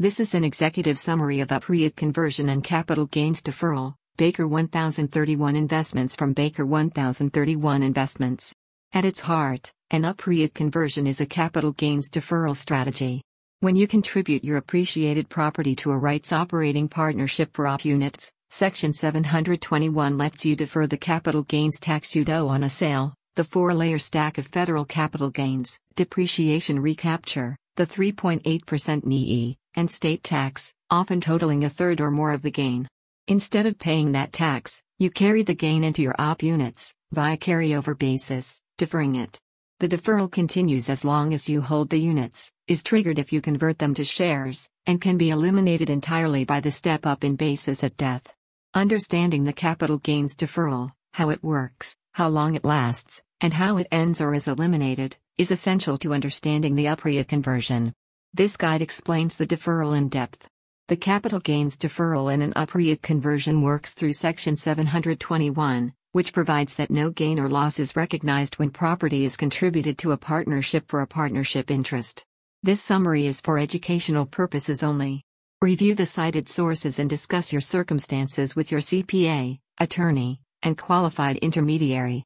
This is an executive summary of UPREIT conversion and capital gains deferral, Baker 1031 Investments from Baker 1031 Investments. At its heart, an UPREIT conversion is a capital gains deferral strategy. When you contribute your appreciated property to a rights operating partnership for OP units, Section 721 lets you defer the capital gains tax you'd owe on a sale, the four-layer stack of federal capital gains, depreciation recapture, the 3.8% NIE, and state tax, often totaling a third or more of the gain. Instead of paying that tax, you carry the gain into your OP units, via carryover basis, deferring it. The deferral continues as long as you hold the units, is triggered if you convert them to shares, and can be eliminated entirely by the step-up in basis at death. Understanding the capital gains deferral, how it works, how long it lasts, and how it ends or is eliminated, is essential to understanding the UPREIT conversion. This guide explains the deferral in depth. The capital gains deferral in an UPREIT conversion works through Section 721, which provides that no gain or loss is recognized when property is contributed to a partnership for a partnership interest. This summary is for educational purposes only. Review the cited sources and discuss your circumstances with your CPA, attorney, and qualified intermediary.